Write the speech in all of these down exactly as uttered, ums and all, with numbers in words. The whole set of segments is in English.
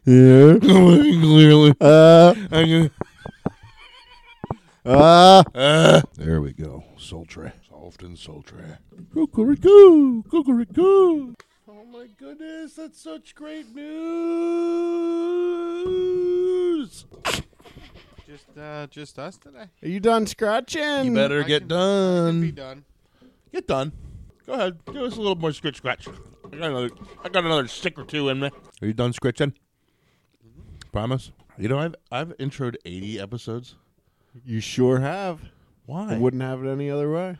Yeah. Clearly. Uh, I can- uh. Uh, there we go. Sultry. Soft and sultry. Cuckoo-ree-coo. Cuckoo-ree-coo. Oh my goodness, that's such great news. Just, uh, just us today. Are you done scratching? You better I get can- done. I can be done. Get done. Go ahead. Give us a little more scratch scratch. I got another I got another stick or two in me. Are you done scratching? Mm-hmm. Promise? You know, I've I've introed eighty episodes. You sure have. Why? I wouldn't have it any other way.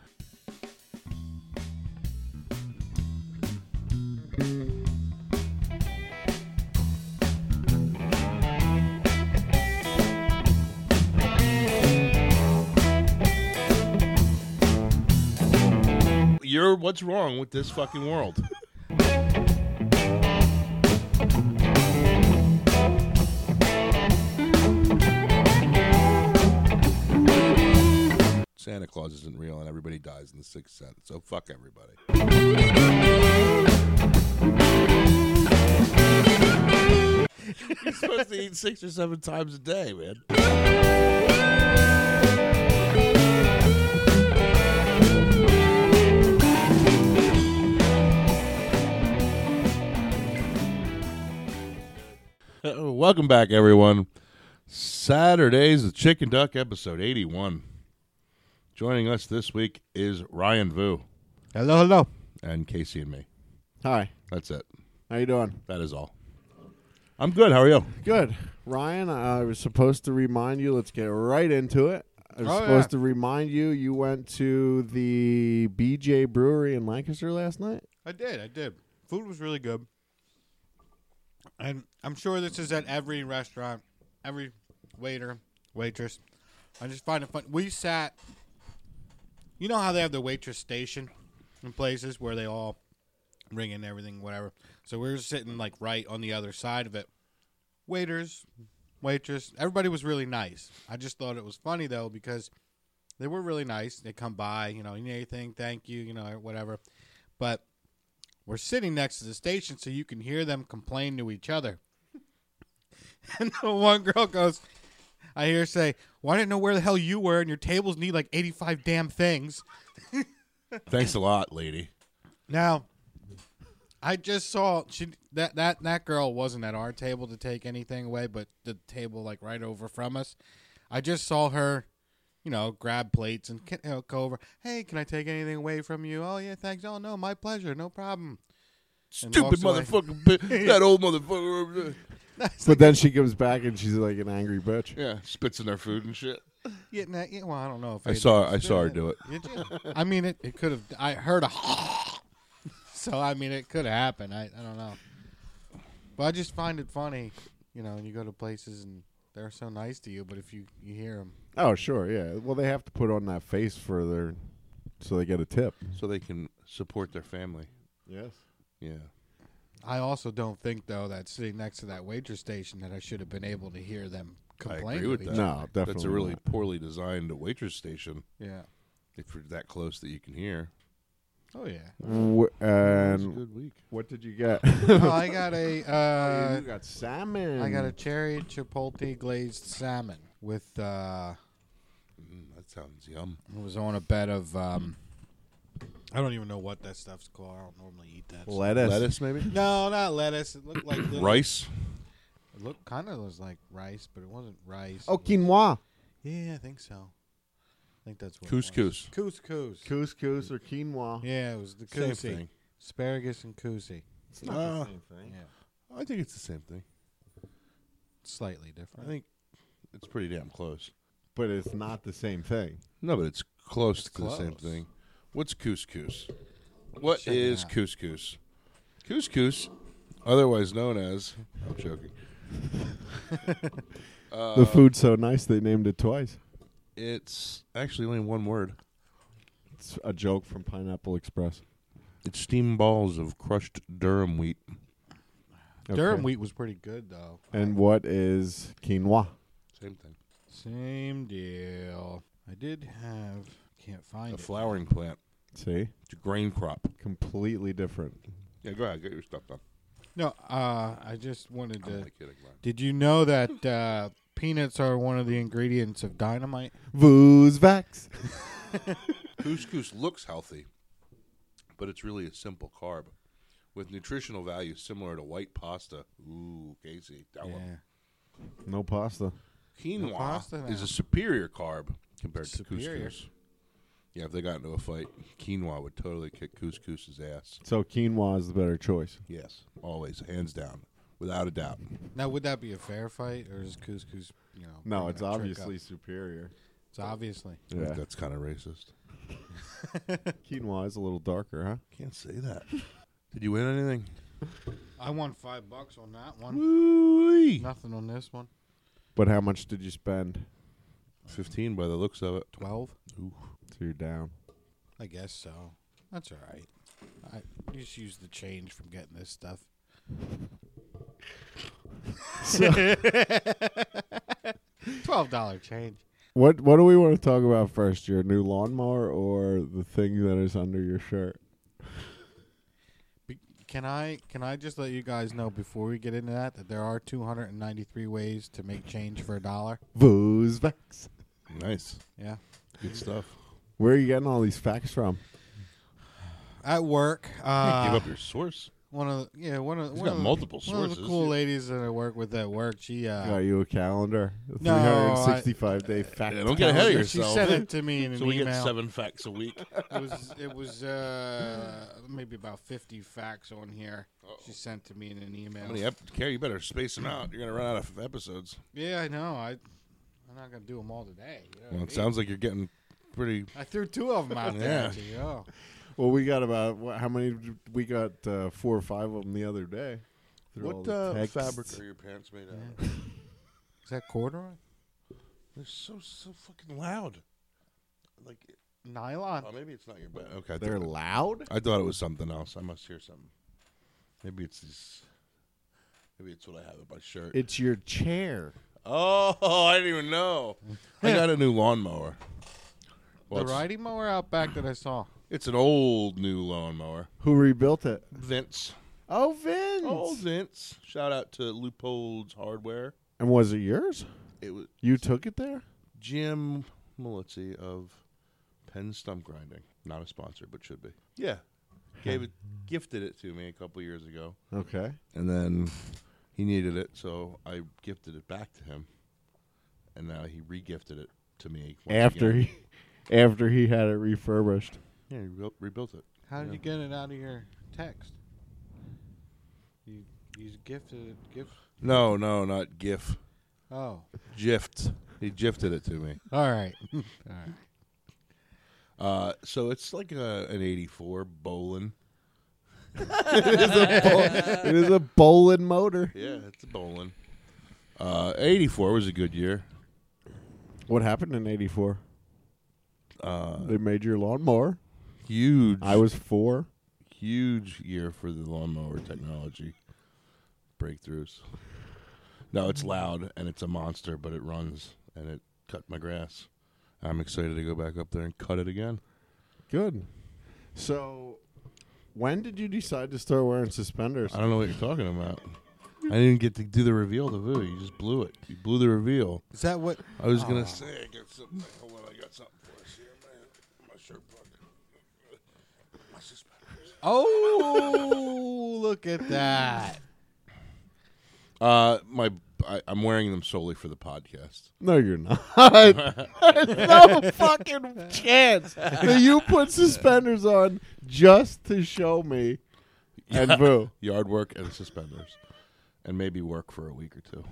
You're what's wrong with this fucking world? Santa Claus isn't real and everybody dies in the sixth sense, so fuck everybody. You're supposed to eat six or seven times a day, man. Uh, welcome back, everyone. Saturday's the Chicken Duck episode eighty-one. Joining us this week is Ryan Vu Hello, hello. and Casey and me. Hi. That's it. How you doing? That is all. I'm good. How are you? Good. Ryan, I was supposed to remind you. Let's get right into it. I was Oh, supposed yeah. to remind you you went to the B J Brewery in Lancaster last night. I did, I did. Food was really good. And I'm sure this is at every restaurant, every waiter, waitress. I just find it fun. We sat, you know how they have the waitress station in places where they all ring in everything, whatever. So we were sitting like right on the other side of it. Waiters, waitress, everybody was really nice. I just thought it was funny though because they were really nice. They come by, you know, you need anything, thank you, you know, whatever. But we're sitting next to the station so you can hear them complain to each other. And the one girl goes, I hear her say, well, I didn't know where the hell you were, and your tables need like eighty-five damn things. Thanks a lot, lady. Now, I just saw she that, that, that girl wasn't at our table to take anything away, but the table like right over from us. I just saw her, you know, grab plates and you know, go over. Hey, can I take anything away from you? Oh, yeah, thanks. Oh, no, my pleasure. No problem. And Stupid walks away. motherfucker. bi- That old motherfucker over there. But then she comes back and she's like an angry bitch. Yeah, spits in their food and shit. Yeah, nah, yeah, well, I don't know if I they saw did. I saw her do it. Did you? I mean, it, it could have. I heard a. So I mean, it could have happened. I I don't know. But I just find it funny, you know, when you go to places and they're so nice to you, but if you you hear them, Oh, sure, yeah. Well, they have to put on that face for their, so they get a tip. So they can support their family. Yes. Yeah. I also don't think though that sitting next to that waitress station that I should have been able to hear them complain. I agree with each that. other. No, definitely That's a really not. poorly designed waitress station. Yeah. If you're that close that you can hear. Oh yeah. W- It was a and good week. what did you get? oh, I got a. Uh, you got salmon. I got a cherry chipotle glazed salmon with. Uh, Mm, that sounds yum. it was on a bed of. Um, I don't even know what that stuff's called. I don't normally eat that. stuff. lettuce. Lettuce, maybe? No, not lettuce. It looked like little, Rice? It looked kind of was like rice, but it wasn't rice. Oh, It was- quinoa. Yeah, I think so. I think that's what. it was. Couscous. Couscous. Couscous or quinoa. Yeah, it was the Same koozie. thing. Asparagus and koozie. It's not Uh, the same thing. Yeah, I think it's the same thing. slightly I different. think it's pretty damn close. But it's not the same thing. No, but it's close It's to the same close. thing. What's couscous? What Check it is out. couscous? Couscous, otherwise known as... I'm joking. uh, The food's so nice they named it twice. It's actually only one word. It's a joke from Pineapple Express. It's steamed balls of crushed durum wheat. Durum Okay. wheat was pretty good though. And what is quinoa? Same thing. Same deal. I did have. Can't find A it. flowering plant. See? It's a grain crop. Completely different. Yeah, go ahead. Get your stuff done. No, uh, I just wanted I'm to. only kidding, man. Did you know that uh, peanuts are one of the ingredients of dynamite? Voosvax. Couscous looks healthy, but it's really a simple carb with nutritional value similar to white pasta. Ooh, Casey. Tell 'em. No pasta. Quinoa No pasta now. is a superior carb compared Superior. to couscous. Yeah, if they got into a fight, quinoa would totally kick couscous's ass. So quinoa is the better choice. Yes, always, hands down, without a doubt. Now, would that be a fair fight, or is couscous, you know? No, bringing it's that trick obviously up? superior. It's obviously. I think Yeah. that's kind of racist. Quinoa is a little darker, huh? Can't say that. Did you win anything? I won five bucks on that one. Woo-wee. Nothing on this one. But how much did you spend? Fifteen by the looks of it. Twelve. Ooh. So you're down. I guess so. That's all right. I just use the change from getting this stuff. Twelve dollar change. What What do we want to talk about first? Your new lawnmower or the thing that is under your shirt? Be- Can I can I just let you guys know before we get into that that there are two hundred and ninety three ways to make change for a dollar? Voosvax. Nice. Yeah. Good stuff. Where are you getting all these facts from? At work, Give uh, up your source. one of the, yeah one of He's one got of the, multiple one of the sources. cool ladies that I work with at work. She uh, Got you a calendar. A No, three hundred sixty-five day fact. Yeah, don't get ahead of calendar. she yourself. sent it to me in an So we email. get seven facts a week. It was it was uh, maybe about fifty facts on here. She sent to me in an email. How many ep- Carrie, you better space them out. You're gonna run out of episodes. Yeah, I know. I I'm not gonna do them all today. You know Well, what it I sounds like you're getting pretty. I threw two of them out there. Yeah. At you, oh. Well, we got about what, how many? did- We got uh, four or five of them the other day. Through all What the uh, texts. fabric are your pants made out of? Is that corduroy? They're so so fucking loud. Like, Nylon. oh, maybe it's not your bed. Okay, I They're thought- loud. I thought it was something else. I must hear something. Maybe it's this. Maybe it's what I have in my shirt. It's your chair. Oh, I didn't even know. I got a new lawnmower. Well, the it's, riding mower out back that I saw. it's an old new lawnmower. Who rebuilt it? Vince. Oh, Vince. Oh, Vince. Shout out to Loopholes Hardware. And was it yours? It was You took it there? Jim Molitzi of Penn Stump Grinding. Not a sponsor, but should be. Yeah. Gave it, gifted it to me a couple years ago. Okay. And then he needed it, so I gifted it back to him. And now he re-gifted it to me. once After again. he, after he had it refurbished. Yeah, he rebuilt, rebuilt it. How did Yeah. you get it out of your text? You you gifted it. Gift. No, no, not GIF. Oh. Gift. He gifted it to me. All right. All right. Uh, so it's like a, an eighty-four Bolin. It is a bowling motor. Yeah, it's a Bolin. Uh, eighty-four was a good year. What happened in eighty-four? Uh, They made your lawnmower. huge. I was four. huge year for the lawnmower technology breakthroughs. No, it's loud and it's a monster, but it runs and it cut my grass. I'm excited to go back up there and cut it again. Good. So, when did you decide to start wearing suspenders? I don't know what you're talking about. I didn't get to do the reveal to Vu. You just blew it. You blew the reveal. Is that what? I was Aw. gonna say, I got something. Hold on, I got something for us here, man. My shirt pocket. My suspenders. Oh, look at that. Uh, my I, I'm wearing them solely for the podcast. No, you're not. There's no fucking chance that you put suspenders on just to show me and boo. Yard work and suspenders, and maybe work for a week or two.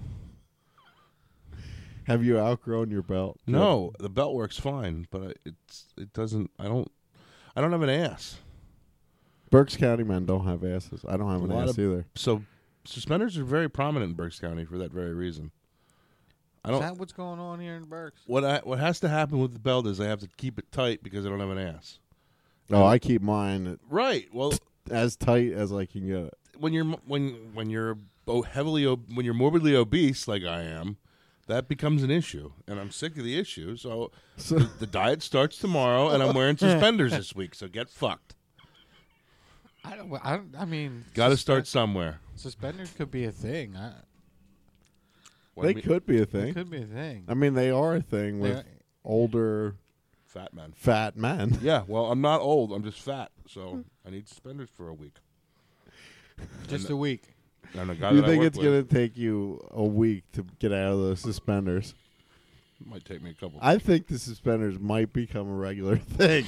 Have you outgrown your belt? No, the belt works fine, but I- it's it doesn't. I don't. I don't have an ass. Berks County men don't have asses. I don't have A an lot ass of- either. So suspenders are very prominent in Berks County for that very reason. I Is don't. that what's going on here in Berks? What I what has to happen with the belt is I have to keep it tight because I don't have an ass. Oh, I keep mine Right. Well, as tight as I can get it. when you're mo- when when you're o- heavily ob- when you're morbidly obese like I am, that becomes an issue, and I'm sick of the issue. So So, the diet starts tomorrow, and I'm wearing suspenders this week. So get fucked. I don't. I, don't, I mean, Got to suspe- start somewhere. Suspenders could be a thing. I, What, They I mean, could be a it thing. could be a thing. I mean, they are a thing with They're- older fat man. fat men. Yeah, well, I'm not old. I'm just fat, so I need suspenders for a week. Just And- a week. And a guy You that I think work it's with, going to take you a week to get out of those suspenders? might take me a couple. I think the suspenders might become a regular thing.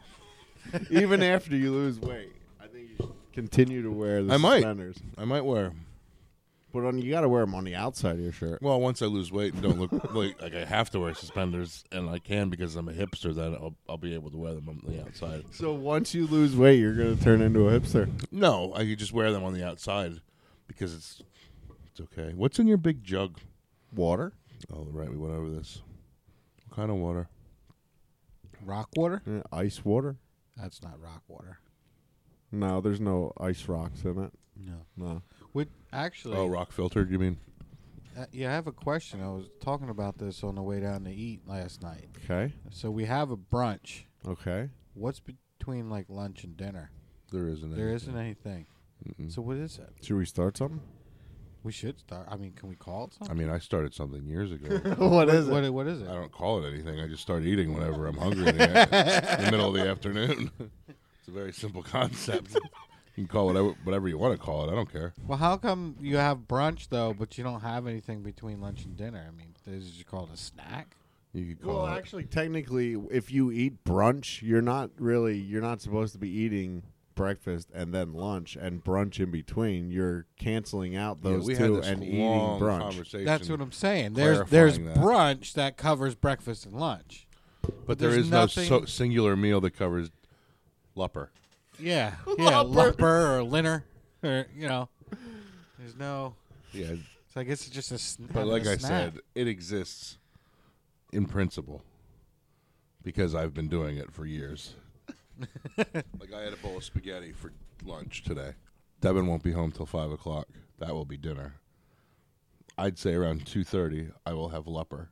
Even after you lose weight. I think you should continue to wear the I might. suspenders. I might wear. But on, you got to wear them on the outside of your shirt. Well, once I lose weight and don't look like, like I have to wear suspenders, and I can because I'm a hipster, then I'll, I'll be able to wear them on the outside. So once you lose weight, you're going to turn into a hipster. No, I could just wear them on the outside because it's it's okay. What's in your big jug? Water? Oh, right, we went over this. What kind of water? Rock water? Yeah, ice water? That's not rock water. No, there's no ice rocks in it. No. No. Would actually. Oh, rock filtered, you mean? Uh, yeah, I have a question. I was talking about this on the way down to eat last night. Okay. So we have a brunch. Okay. What's between like lunch and dinner? There isn't There anything. isn't anything. Mm-mm. So what is it? Should we start something? We should start. I mean, can we call it I something? mean, I started something years ago. What is What, what is it? I don't call it anything. I just start eating whenever I'm hungry in the, in the middle of the afternoon. It's a very simple concept. You can call it whatever, whatever you want to call it. I don't care. Well, how come you have brunch though, but you don't have anything between lunch and dinner? I mean, is it called a snack? You could call Well, it. actually, technically, if you eat brunch, you're not really you're not supposed to be eating breakfast and then lunch and brunch in between. You're canceling out Yeah, those we had two this and eating long brunch. conversation. That's what I'm saying. There's there's clarifying that. brunch that covers breakfast and lunch. But there there's is nothing- no so singular meal that covers lupper. Yeah, yeah, lumper or linner, or you know, there's no. Yeah, So I guess it's just a. Sn- but having like a I snack. said, it exists in principle because I've been doing it for years. Like I had a bowl of spaghetti for lunch today. Devin won't be home till five o'clock. That will be dinner. I'd say around two thirty, I will have lupper.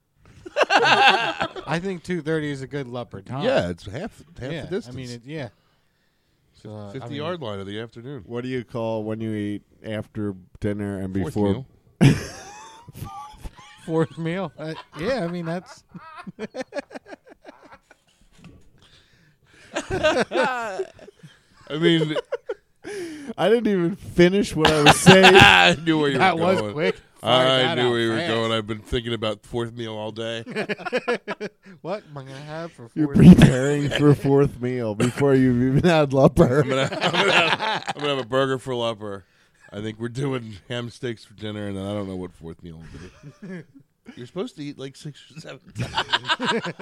I think two thirty is a good lupper time. Yeah, it's half half yeah. the distance. I mean, it, yeah. So, uh, fifty I mean, yard line of the afternoon. What do you call when you eat after dinner and Fourth before? meal. fourth meal. Uh, yeah, I mean that's. I mean, I didn't even finish what I was saying. I knew where you That were was going. quick. Fired I that knew out where you were fast. going. I've been thinking about fourth meal all day. What am I gonna have for? You're fourth preparing for fourth meal before you've even had lupper. I'm gonna, I'm, gonna have, I'm gonna have a burger for lupper. I think we're doing ham steaks for dinner, and then I don't know what fourth meal will be. You're supposed to eat like six or seven times.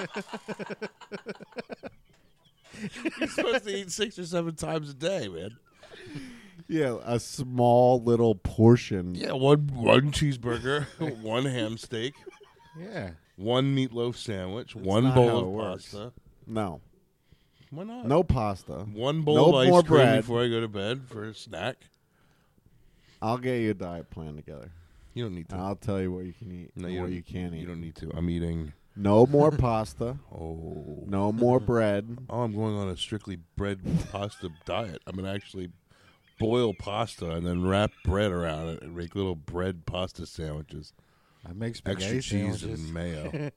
You're supposed to eat six or seven times a day, man. Yeah, a small little portion. Yeah, one one cheeseburger, one ham steak, Yeah. one meatloaf sandwich, one not bowl how of it works. pasta. No, Why not? no pasta. One bowl No of ice more cream bread. before I go to bed for a snack. I'll get you a diet plan together. You don't need to. And I'll tell you what you can eat no, and you what don't, you can't eat. You don't need to. I'm eating. No more pasta. Oh. No more bread. Oh, I'm going on a strictly bread pasta diet. I'm gonna actually boil pasta and then wrap bread around it and make little bread pasta sandwiches. I make spaghetti Extra cheese sandwiches. and mayo.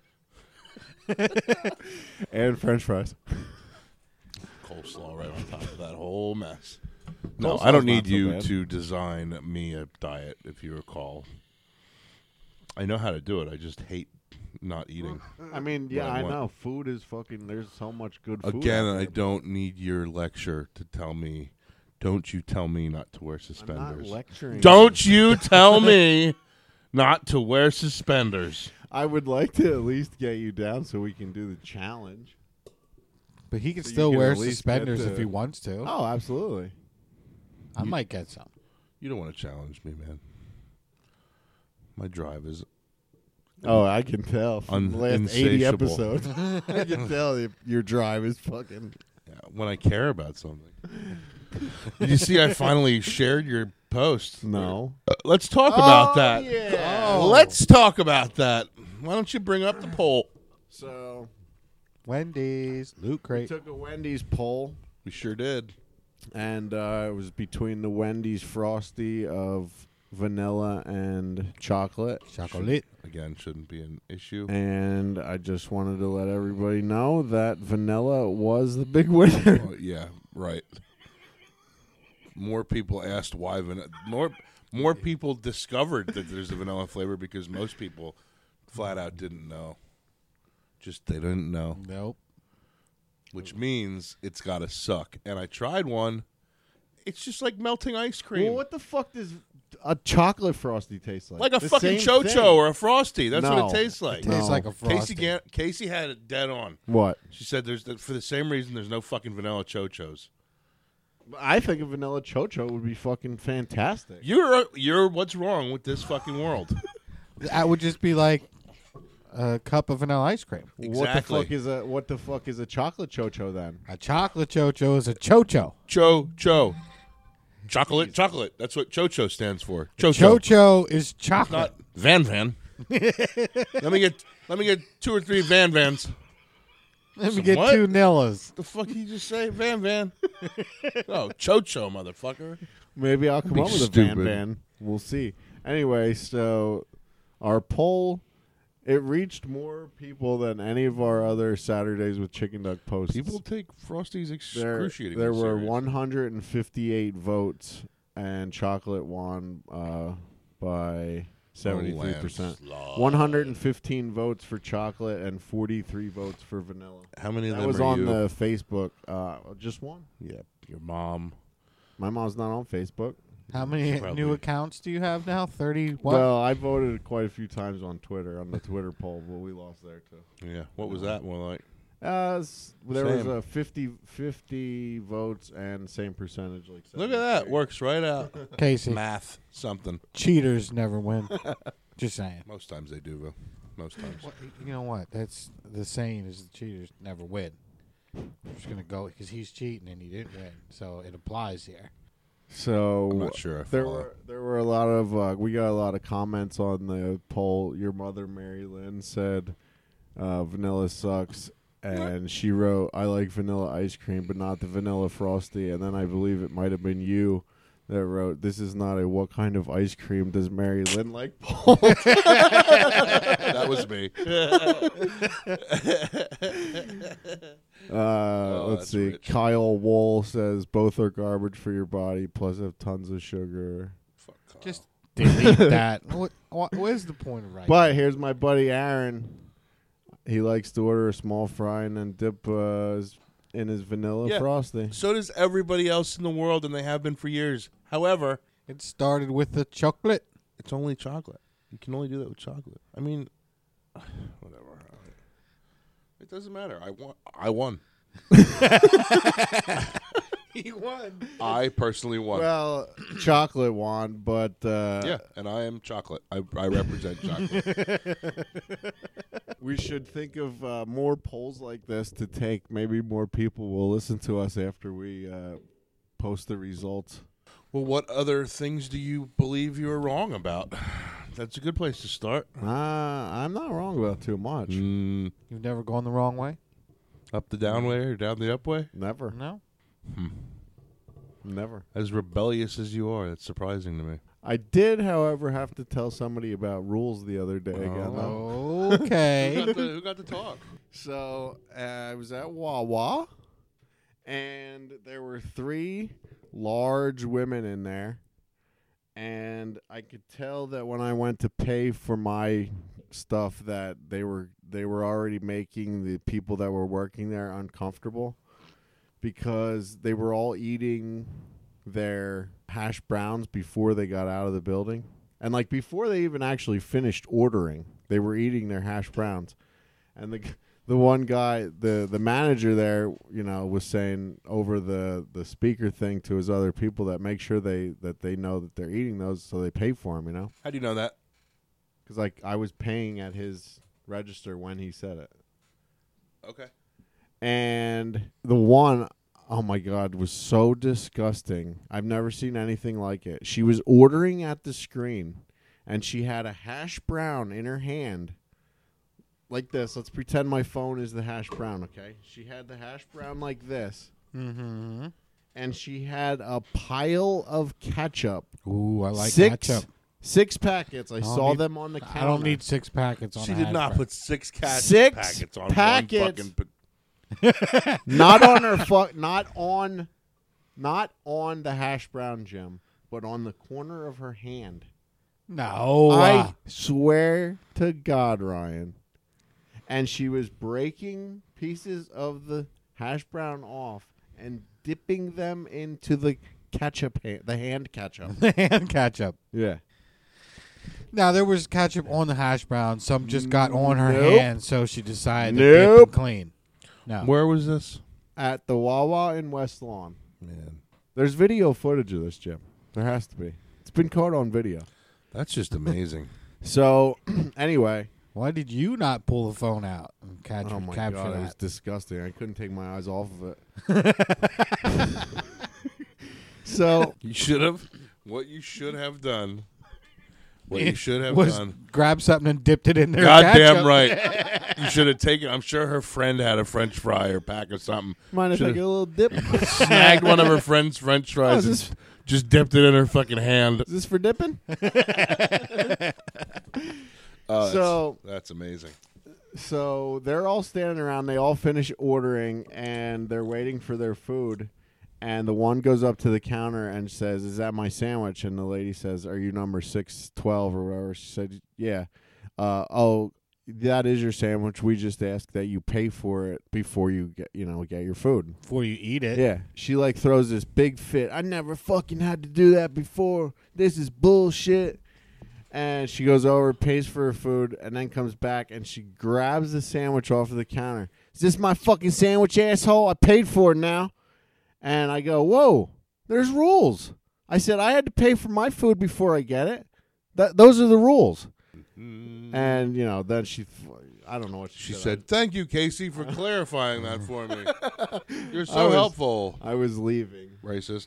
And French fries. Coleslaw right on top of that whole mess. No, Coleslaw's I don't not need so you bad. to design me a diet, if you recall. I know how to do it. I just hate not eating. I mean, yeah, What I I want. know. Food is fucking. There's so much good food. Again, out I there. don't need your lecture to tell me. Don't you tell me not to wear I'm not suspenders. lecturing. Don't you tell me not to wear suspenders. I would like to at least get you down so we can do the challenge. But he can So you still can wear at least suspenders get if to- he wants to. Oh, absolutely. I might get some. You don't want to challenge me, man. My drive is Oh, I can tell from the Un- last eighty insatiable. episodes. I can tell if your drive is fucking. yeah, when I care about something. Did you see I finally shared your post? No. Uh, let's talk about that. Yeah. Oh. Let's talk about that. Why don't you bring up the poll? So Wendy's, Loot we Crate. took a Wendy's poll. We sure did. and uh, it was between the Wendy's Frosty of vanilla and chocolate. Chocolate. Again, shouldn't be an issue. And I just wanted to let everybody know that vanilla was the big winner. Well, yeah, right. More people asked why vanilla. More more people discovered that there's a vanilla flavor because most people flat out didn't know. Just they didn't know. Nope. Which means it's got to suck. And I tried one. It's just like melting ice cream. Well, what the fuck does a chocolate Frosty taste like? Like a The fucking same Cho-Cho thing. or a Frosty. That's No. what it tastes like. It tastes No. like a frosty. Casey, Gan- Casey had it dead on. What? She said there's the, for the same reason there's no fucking vanilla Cho-Chos. I think a vanilla Cho-Cho would be fucking fantastic. You're you're what's wrong with this fucking world? That would just be like a cup of vanilla ice cream. What the Exactly. fuck is a what the fuck is a chocolate Cho-Cho then? A chocolate Cho-Cho is a Cho-Cho. Cho-Cho. Chocolate, chocolate. That's what Cho-Cho stands for. Cho-Cho. Cho-Cho is chocolate. Not Van Van. let me get let me get two or three Van Vans. Let me Some get what? two Nillas. The fuck did you just say? Van Van. Oh, Cho-Cho, motherfucker. Maybe I'll come Be up with a stupid. Van Van. We'll see. Anyway, so our poll, it reached more people than any of our other Saturdays with Chicken Duck posts. People take Frosties there, excruciatingly there were serious. one hundred fifty-eight votes, and chocolate won uh, by seventy-three percent. Landslide. one hundred fifteen votes for chocolate and forty-three votes for vanilla. How many of That them was are on you? the Facebook. Uh, just one. Yeah, your mom. My mom's not on Facebook. How many Probably. new accounts do you have now? thirty what? Well, I voted quite a few times on Twitter, on the Twitter poll, but we lost there too. Yeah, what was that more like? Uh, s- there was Same. a fifty, fifty votes and same percentage. Like Look at that, seventy-three. works right out. Casey, Math, something. cheaters never win. Just saying. Most times they do, though. Most times. What, you know what? That's the saying is the cheaters never win. I'm just gonna go because he's cheating and he didn't win, so it applies here. So I'm not sure I there follow. were there were a lot of uh, we got a lot of comments on the poll. Your mother, Mary Lynn, said uh, vanilla sucks, and she wrote, "I like vanilla ice cream, but not the vanilla Frosty." And then I believe it might have been you that wrote, "This is not a what kind of ice cream does Mary Lynn like?" poll." That was me. Uh, Oh, let's that's see. rich. Kyle Wool says both are garbage for your body, plus have tons of sugar. Fuck Kyle. Just delete that. What, what? Where's the point of writing? But here's my buddy Aaron. He likes to order a small fry and then dip uh, his- in his vanilla Yeah. frosty. So does everybody else in the world, and they have been for years. However, It started with the chocolate. it's only chocolate. You can only do that with chocolate. I mean, whatever. It doesn't matter. I won. I won. He won. I personally won. Well, chocolate won, but uh, yeah, and I am chocolate. I, I represent chocolate. we should think of uh, more polls like this to take. Maybe more people will listen to us after we uh, post the results. Well, what other things do you believe you are wrong about? That's a good place to start. Uh, I'm not wrong about too much. Mm, You've never gone the wrong way? up the down way or down the up way? Never. No. Never. As rebellious as you are, that's surprising to me. I did, however, have to tell somebody about rules the other day again. though. Who Okay. got the, who got to talk? So uh, I was at Wawa, and there were three large women in there, and I could tell that when I went to pay for my stuff that they were they were already making the people that were working there uncomfortable because they were all eating their hash browns before they got out of the building. And like before they even actually finished ordering, they were eating their hash browns. And the the one guy, the the manager there, you know, was saying over the, the speaker thing to his other people that make sure they that they know that they're eating those so they pay for them, you know? How do you know that? Cuz like I was paying at his register when he said it. Okay. And the one, oh my God, was so disgusting. I've never seen anything like it. She was ordering at the screen, and she had a hash brown in her hand like this. Let's pretend my phone is the hash brown, okay? She had the hash brown like this, Mm-hmm. and she had a pile of ketchup. Ooh, I like six, ketchup. Six packets. I, I don't saw need- them on the counter. I don't need six packets on She a did hash not brown. put six cat Six packets on packets. one fucking. not on her fuck. Not on. Not on the hash brown, Jim, but on the corner of her hand. No. I uh, swear to God, Ryan. And she was breaking pieces of the hash brown off and dipping them into the ketchup, ha- the hand ketchup. the hand ketchup. Yeah. Now, there was ketchup on the hash brown. Some just got on her Nope. hand, so she decided to Nope. dip and clean. No. Where was this? At the Wawa in West Lawn. Man, There's video footage of this, Jim. There has to be. It's been caught on video. that's just amazing. So, anyway. Why did you not pull the phone out and catch, Oh, my capture God. It was that? disgusting. I couldn't take my eyes off of it. So, You should have. What you should have done. What you should have was done. grab something and dipped it in there. Goddamn right. You should have taken. I'm sure her friend had a French fry or pack or something. mind if I Should've- get a little dip? Is Snagged one of her friend's French fries Oh, and is this- just dipped it in her fucking hand. this for dipping? Oh, that's- So- that's amazing. So they're all standing around. They all finish ordering, and they're waiting for their food. And the one goes up to the counter and says, "Is that my sandwich?" And the lady says, "Are you number six twelve or whatever?" She said, "Yeah." Uh, oh, that is your sandwich. We just ask that you pay for it before you get, you know, get your food. Before you eat it. Yeah. She like throws this big fit. I never fucking had to do that before. This is bullshit. And she goes over, pays for her food, and then comes back and she grabs the sandwich off of the counter. Is this my fucking sandwich, asshole? I paid for it now. And I go, whoa, there's rules. I said I had to pay for my food before I get it. That those are the rules. Mm. And you know, then she, I don't know what she, She said, "Thank you, Casey, for clarifying that for me. You're so was- helpful." I was leaving. Racist.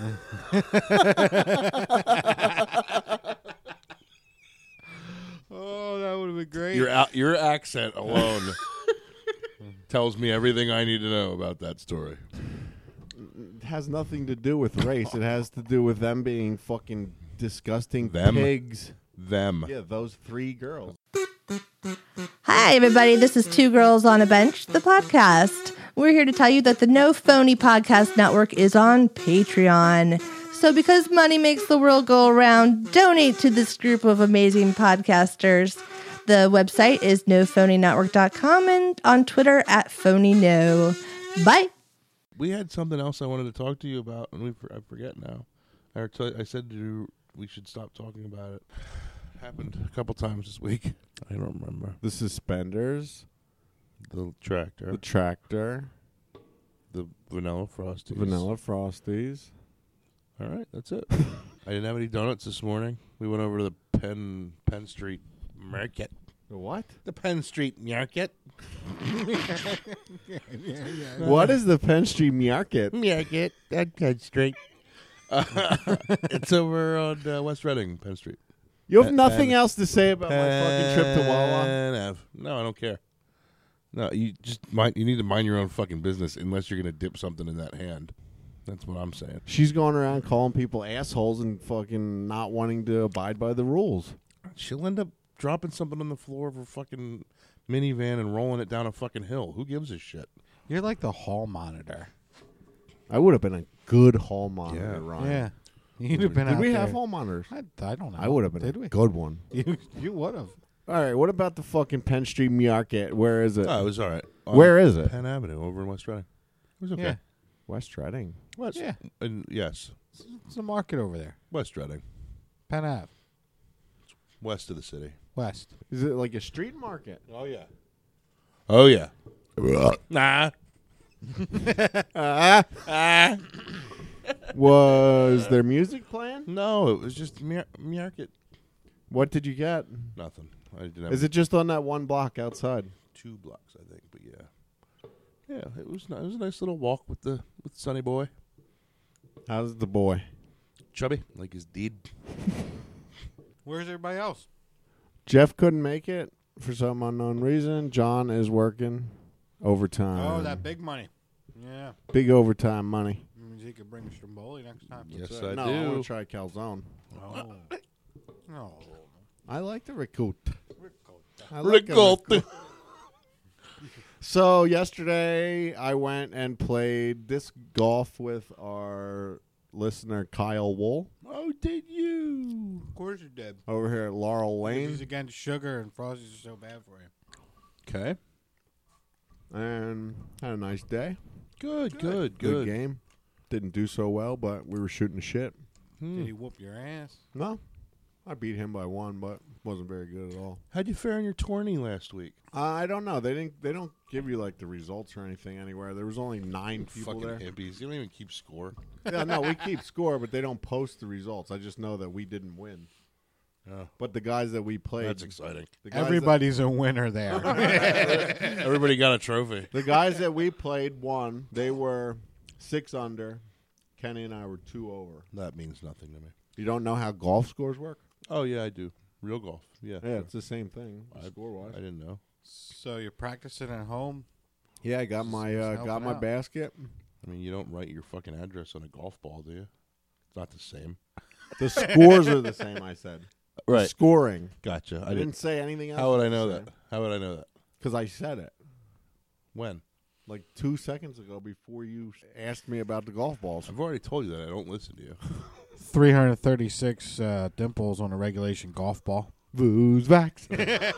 Oh, that would have been great. Your out, your accent alone tells me everything I need to know about that story. It has nothing to do with race. It has to do with them being fucking disgusting Them? pigs. Them. Yeah, those three girls. Hi, everybody. This is Two Girls on a Bench, the podcast. We're here to tell you that the No Phony Podcast Network is on Patreon. So, because money makes the world go around, donate to this group of amazing podcasters. The website is no phony network dot com and on Twitter at phonyno. Bye. We had something else I wanted to talk to you about, and we I forget now. I, t- I said to you we should stop talking about it. Happened a couple times this week. I don't remember. The suspenders, The tractor, the tractor, the vanilla frosties. vanilla frosties. All right, that's it. I didn't have any donuts this morning. We went over to the Penn Penn Street Market. The what? The Penn Street Market. What is the Penn Street Market? Market at Penn Street. Uh, it's over on uh, West Reading, Penn Street. You have Penn- nothing Penn- else to say about my fucking trip to Wawa? Penn Ave. No, I don't care. No, you just mind, you need to mind your own fucking business unless you're gonna dip something in that hand. That's what I'm saying. She's going around calling people assholes and fucking not wanting to abide by the rules. She'll end up dropping something on the floor of her fucking minivan and rolling it down a fucking hill. Who gives a shit? You're like the hall monitor. I would have been a good hall monitor, Yeah. Ryan. Yeah. You'd have been Did out we there. have hall monitors? I, I don't know. I would have been Did a we? good one. You, you would have. All right, what about the fucking Penn Street Market? Where is it? Oh, it was all right. On Where is it? Penn Avenue over in West Reading. It was okay. Yeah. West Reading. West, Yeah. and yes, It's a market over there. West Reading, Penn Ave. west of the city. West. Is it like a street market? Oh yeah. Oh yeah. nah. Ah. Ah. Was there music playing? No, it was just mar- market. What did you get? Nothing. I didn't have Is it just on that one block outside? two blocks, I think, but yeah. Yeah, it was. It was a nice little walk with the with Sonny Boy, How's the boy? chubby like his deed. Where's everybody else? Jeff couldn't make it for some unknown reason. John is working overtime. Oh, that big money. Yeah. big overtime money. Mm, you could bring Stromboli next time. Yes, So, I no, I do. want to try calzone. Oh. No. I like the ricotta. I like a Ricotta. ricotta. So yesterday I went and played disc golf with our listener Kyle Wool Oh, did you? Of course you did. over here at Laurel He's Lane, against sugar, and Frosties are so bad for you. Okay. and had a nice day. Good, good, Good good. game. Didn't do so well, but we were shooting shit. Hmm. Did he whoop your ass? No, I beat him by one, but wasn't very good at all. How'd you fare in your tourney last week? Uh, I don't know. They didn't. They don't give you like the results or anything anywhere. There was only nine people Fucking there. hippies. You don't even keep score. Yeah, no, we keep score, but they don't post the results. I just know that we didn't win. Oh, But the guys that we played, that's exciting. the guys Everybody's a winner there. Everybody got a trophy. That, the guys that we played won. They were six under. Kenny and I were two over. That means nothing to me. You don't know how golf scores work? Oh, yeah, I do. Real golf. Yeah. Yeah, it's the same thing I- score wise. I didn't know. So you're practicing at home? Yeah, I got my Just uh, helping got my out. basket. I mean, you don't write your fucking address on a golf ball, do you? It's not the same. The scores are the same. I said Right. scoring. Gotcha. I, I didn't didn't. say anything else. How would I know that? How would I know that? Because I said it When? like two seconds ago before you asked me about the golf balls. I've already told you that I don't listen to you. three hundred thirty-six uh, dimples on a regulation golf ball. Booze vax.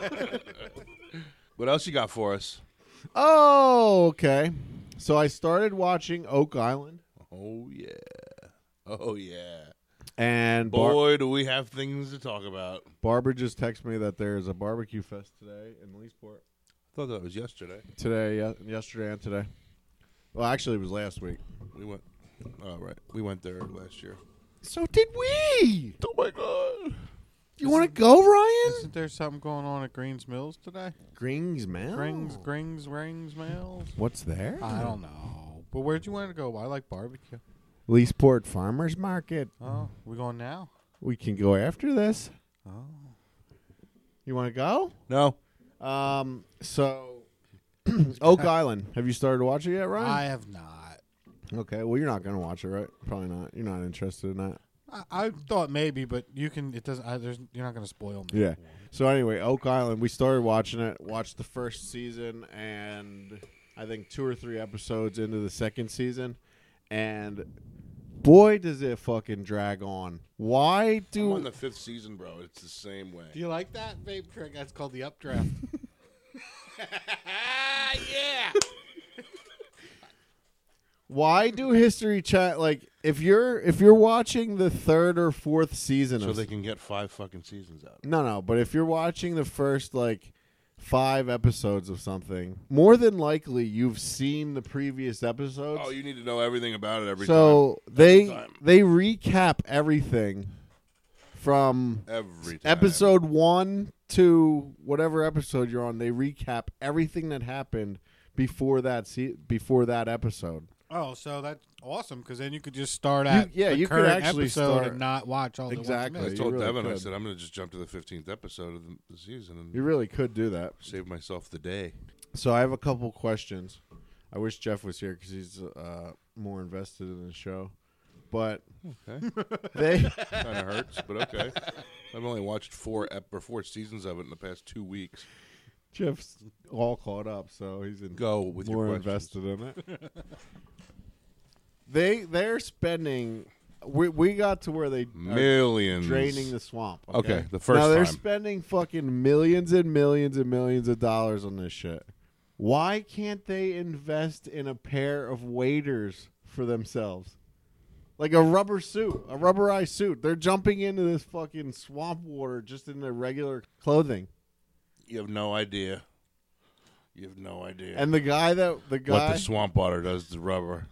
What else you got for us? Oh, okay. So I started watching Oak Island, Oh, yeah. Oh, yeah. and Bar- Boy, do we have things to talk about. Barbara just texted me that there's a barbecue fest today in Leesport. I thought that was yesterday. Today, yeah, yesterday, and today. Well, actually, it was last week. We went. Oh, right. We went there last year. So did we. Oh, my God. You want to go, Ryan? Isn't there something going on at Greens Mills today? Grings, man. Grings, Grings, Rings Mills? What's there? I don't know. But where'd you want to go? I like barbecue. Leesport Farmers Market. Oh, we going now? We can go after this. Oh. You want to go? No. Um. So, Oak Island. Have you started to watch it yet, Ryan? I have not. Okay. Well, you're not going to watch it, right? Probably not. You're not interested in that. I, I thought maybe, but you can. It doesn't. I, there's, you're not going to spoil me. Yeah. So anyway, Oak Island. We started watching it. Watched the first season, and I think two or three episodes into the second season, and boy, does it fucking drag on. Why I'm do on the fifth season, bro. It's the same way. Do you like that vape trick? That's called the updraft. yeah. Why do History Chat like if you're if you're watching the third or fourth season So of they can get five fucking seasons out. no no but if you're watching the first like five episodes of something, more than likely you've seen the previous episodes. Oh, you need to know everything about it every so they time. they recap everything from time. Every time. episode one to whatever episode you're on. They recap everything that happened before that se- before that episode. Oh, so that's awesome because then you could just start You- at yeah, the you could current actually episode start- and not watch all the Exactly. I ones you told You really Devin, I could. said, I'm going to just jump to the fifteenth episode of the, the season and You really could do that. save myself the day. So I have a couple questions. I wish Jeff was here because he's uh, more invested in the show. But Okay. they Kind of hurts, but okay. I've only watched four ep- or four seasons of it in the past two weeks. Jeff's all caught up, so he's in Go with more your questions. invested in it. they they're spending. We we got to where they are Millions. draining the swamp. Okay, Okay, the first now they're time. spending fucking millions and millions and millions of dollars on this shit. Why can't they invest in a pair of waders for themselves? Like a rubber suit, a rubberized suit. They're jumping into this fucking swamp water just in their regular clothing. You have no idea. You have no idea. And the guy that the what guy the swamp water does to rubber.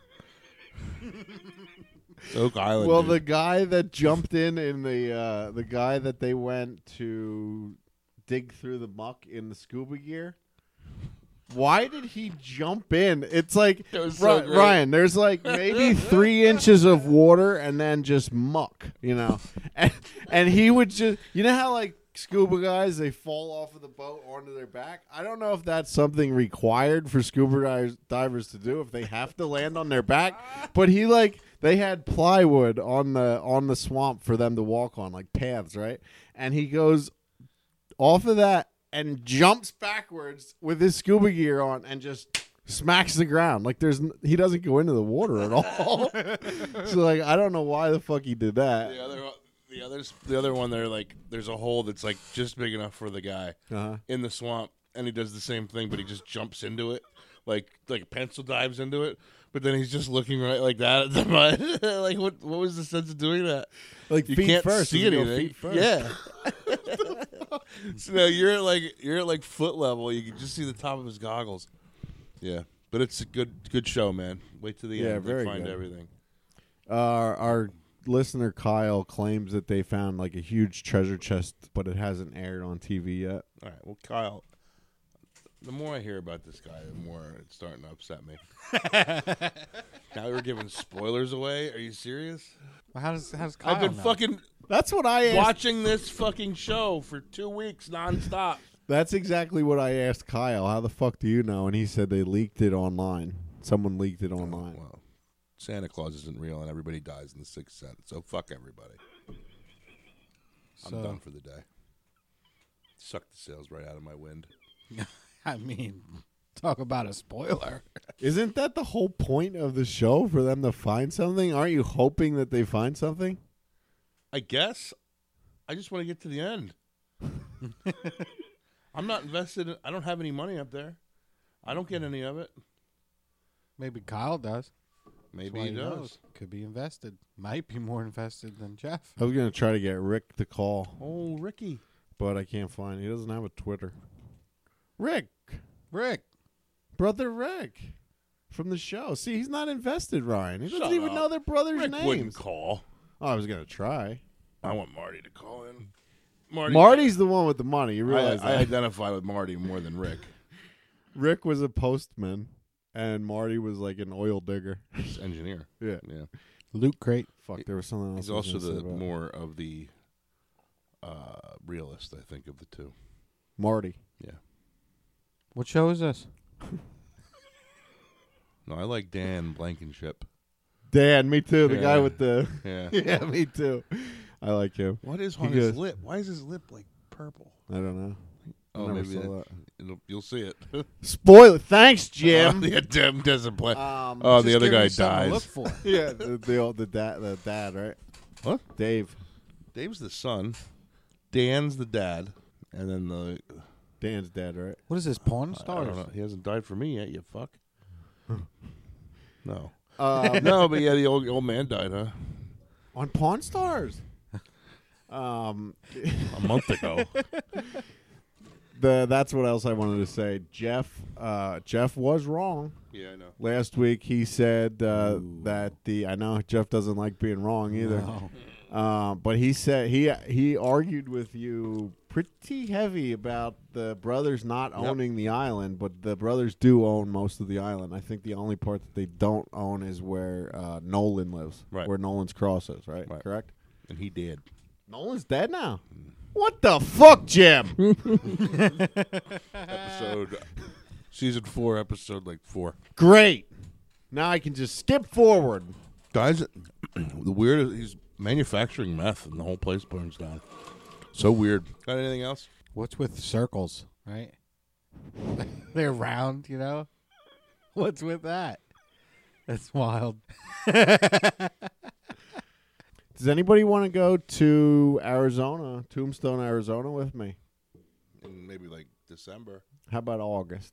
It's Oak Island. well, dude. the guy that jumped in in the uh, the guy that they went to dig through the muck in the scuba gear. Why did he jump in? It's like That was so Ri- great. Ryan. There's like maybe three inches of water and then just muck, you know. And, and he would just, you know how like scuba guys they fall off of the boat onto their back. I don't know if that's something required for scuba divers, divers to do if they have to land on their back. But he like They had plywood on the on the swamp for them to walk on, like paths, right? And he goes off of that and jumps backwards with his scuba gear on and just smacks the ground. Like there's, n- he doesn't go into the water at all. So like, I don't know why the fuck he did that. The other, the others, the other one, there like there's a hole that's like just big enough for the guy Uh-huh. in the swamp, and he does the same thing, but he just jumps into it, like like pencil dives into it. But then he's just looking right like that at the mud. Like what? What was the sense of doing that? Like You feet can't first. see You go anything. feet first. Yeah. So now you're at like you're at like foot level. You can just see the top of his goggles. Yeah, but it's a good good show, man. Wait till the Yeah, end. They very find good. everything. Uh, our, our listener Kyle claims that they found like a huge treasure chest, but it hasn't aired on T V yet. All right. Well, Kyle, the more I hear about this guy, the more it's starting to upset me. Now we're giving spoilers away. Are you serious? Well, how does how does Kyle I've been know? fucking That's what I asked. watching this fucking show for two weeks nonstop. That's exactly what I asked Kyle. How the fuck do you know? And he said they leaked it online. Someone leaked it online. Well, Santa Claus isn't real, and everybody dies in the Sixth Sense. So fuck everybody. I'm So- done for the day. Suck the sails right out of my wind. I mean, talk about a spoiler. Isn't that the whole point of the show, for them to find something? Aren't you hoping that they find something? I guess. I just want to get to the end. I'm not invested. In, I don't have any money up there. I don't get any of it. Maybe Kyle does. Maybe That's he why does. knows. Could be invested. Might be more invested than Jeff. I was going to try to get Rick to call, Oh, Ricky. but I can't find. He doesn't have a Twitter. Rick. Rick. Brother Rick. From the show. See, he's not invested, Ryan. He doesn't Shut even up. know their brothers' Rick wouldn't names. call. Oh, I was going to try. I want Marty to call in. Marty. Marty's the one with the money. You I, realize I that? identify with Marty more than Rick. Rick was a postman, and Marty was like an oil digger. He's an engineer. Yeah. Yeah. Loot crate. Fuck, there was something else. He's I was also gonna the say about- more of the uh, realist, I think, of the two. Marty. Yeah. What show is this? No, I like Dan Blankenship. Dan, me too. The guy Yeah. with the Yeah. yeah, me too. I like him. What is He on his goes- lip? Why is his lip like purple? I don't know. I Oh, never maybe saw that, that. it'll, you'll see it. Spoiler. Thanks, Jim. Oh, yeah, Jim doesn't play. um, oh, Just the other give me guy something to dies. Look for. yeah, the the, old, the dad, the dad, right? What? Dave. Dave's the son. Dan's the dad. And then the... Dan's dad, right? What is this? Porn I don't stars? know. He hasn't died for me yet, you fuck. No. Um, No, but yeah, the old old man died, huh? on Pawn Stars. um, A month ago. the that's what else I wanted to say. Jeff, uh, Jeff was wrong. Yeah, I know. Last week he said uh, that the I know Jeff doesn't like being wrong either. No. Uh, but he said he he argued with you pretty heavy about the brothers not Yep. owning the island, but the brothers do own most of the island. I think the only part that they don't own is where uh, Nolan lives, Right. where Nolan's cross is, right? Right. Correct? And he did. Nolan's dead now. What the fuck, Jim? Episode... season four, episode, like, four. Great. Now I can just skip forward. Guys, the weird is he's manufacturing meth and the whole place burns down. So weird. Got anything else? What's with circles, right? They're round, you know? What's with that? That's wild. Does anybody want to go to Arizona, Tombstone, Arizona with me? In maybe like December. How about August?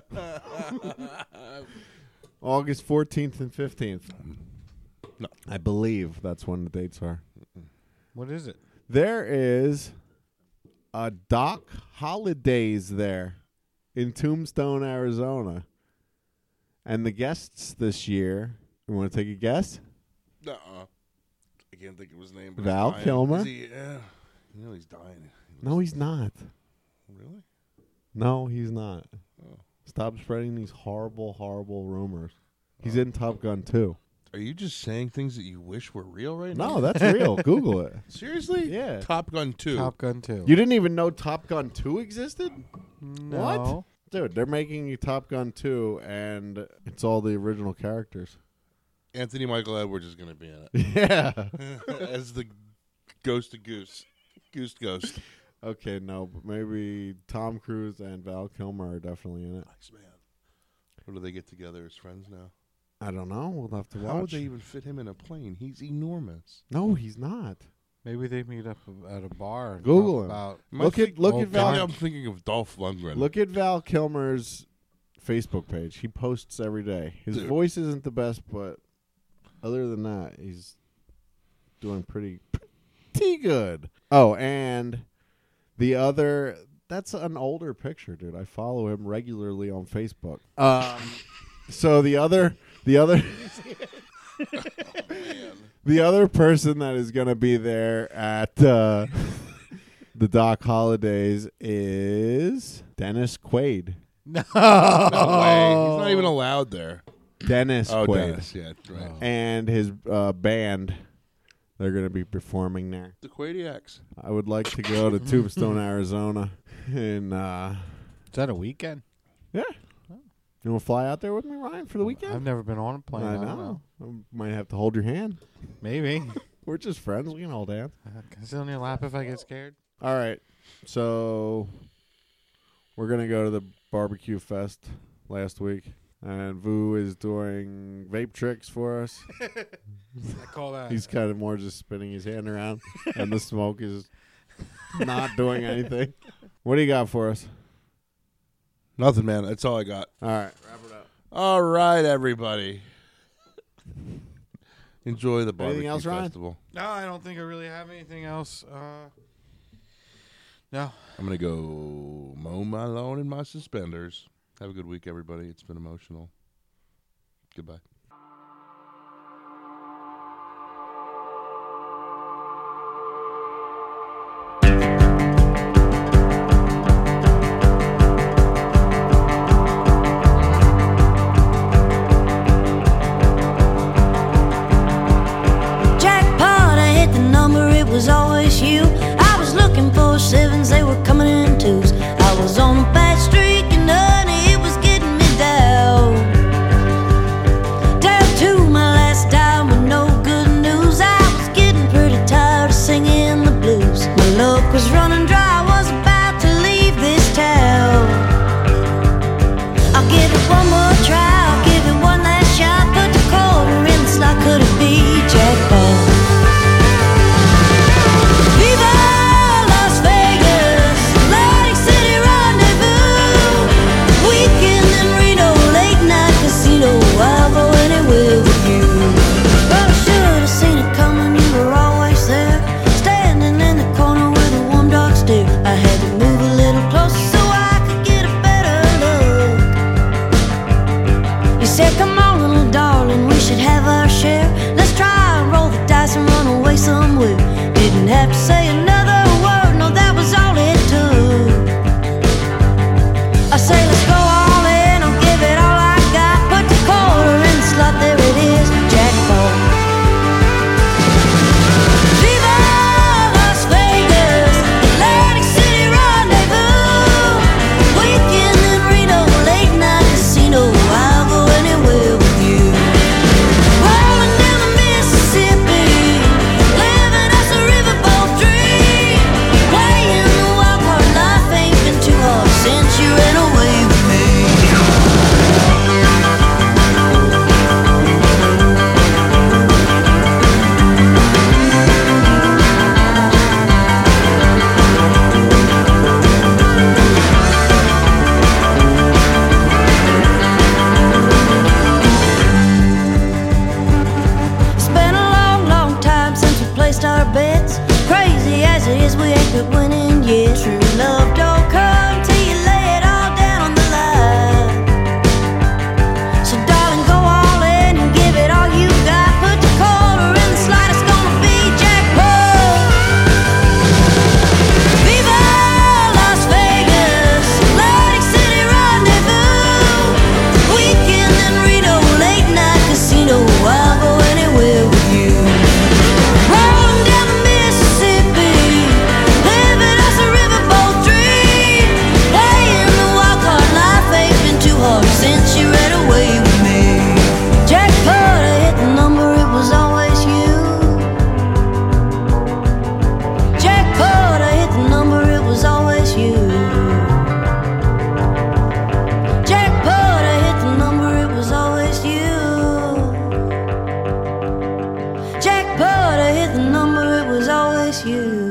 August fourteenth and fifteenth. No. I believe that's when the dates are. What is it? There is a Doc Holidays there in Tombstone, Arizona. And the guests this year, you want to take a guess? Nuh-uh. I can't think of his name. But Val he's dying. Kilmer? Is he, yeah. You know he's dying. No, he's not. Really? No, he's not. Oh. Stop spreading these horrible, horrible rumors. He's in Top Gun too. Are you just saying things that you wish were real right now? No, that's real. Google it. Seriously? Yeah. Top Gun two. Top Gun two. You didn't even know Top Gun two existed? no. Dude, they're making Top Gun two, and it's all the original characters. Anthony Michael Edwards is going to be in it Yeah. as the ghost of Goose. Goose Ghost. Okay, no, but maybe Tom Cruise and Val Kilmer are definitely in it. Nice, man. Or do they get together as friends now? I don't know. We'll have to watch. How would they even fit him in a plane? He's enormous. No, he's not. Maybe they meet up at a bar. And Google talk him. about. Look at look at Val. Val. I'm thinking of Dolph Lundgren. Look at Val Kilmer's Facebook page. He posts every day. His Dude. voice isn't the best, but other than that, he's doing pretty pretty good. Oh, and the other that's an older picture, dude. I follow him regularly on Facebook. Um so the other the other the other person that is going to be there at uh, the Doc Holidays is Dennis Quaid. No. No way. He's not even allowed there. Dennis Oh, Quaid. Dennis. Yeah, right. Oh. And his uh, band, they're going to be performing there. The Quadiacs. I would like to go to Tombstone, Arizona. And, uh, Is that a weekend? yeah. You want to fly out there with me, Ryan, for the weekend? I've never been on a plane. I I don't know. I might have to hold your hand. Maybe. We're just friends. We can hold hands. Uh, Can I sit on your lap if I get scared? All right. So we're going to go to the barbecue fest last week. And Vu is doing vape tricks for us. I call that. He's kind of more just spinning his hand around. And the smoke is not doing anything. What do you got for us? Nothing, man. That's all I got. All right. Wrap it up. All right, everybody. Enjoy the barbecue else, Ryan? festival. No, I don't think I really have anything else. Uh, no. I'm going to go mow my lawn in my suspenders. Have a good week, everybody. It's been emotional. Goodbye. Jackpot, I hit the number, it was always you. I was looking for sevens, they were coming in twos. I was on a bad streak and honey, it was getting me down. Down to my last dime with no good news. I was getting pretty tired of singing the blues. My luck was running dry, I was about to leave this town. I'll give it one more try, I'll give it one last shot. Put the quarter in the slot, could it be jackpot? Viva Las Vegas, Atlantic City rendezvous. Weekend in Reno, late night casino. I'll go anywhere with you. Well, I should have seen it coming, you were always there. Standing in the corner with a warm dark stare. I had to move a little closer so I could get a better look. You said, come on, little darling, we should have our share. Let's try and roll the dice and run away somewhere. Didn't have to say another word, no, that was all it took. I say, let's go all in, I'll give it all I got. Put the quarter in the slot, there it is, jackpot. Viva Las Vegas, Atlantic City rendezvous. Weekend in Reno, late night casino. I'll go anywhere with you. Rolling down the Mississippi, living us a riverboat dream. Playing the wild card, life ain't been too hard since you ran away with me. It's been a long, long time since we placed our bets. Crazy as it is, we ain't quit winning yet. True love don't come till you lay it all down on the line. So darling, go all in and give it all you got. Put the quarter in the slot, it's gonna be jackpot. Viva Las Vegas, Atlantic City rendezvous. Weekend in Reno, late night casino. I'll go anywhere with you. Rolling down the Mississippi, living us a riverboat dream. But I hit the number, it was always you.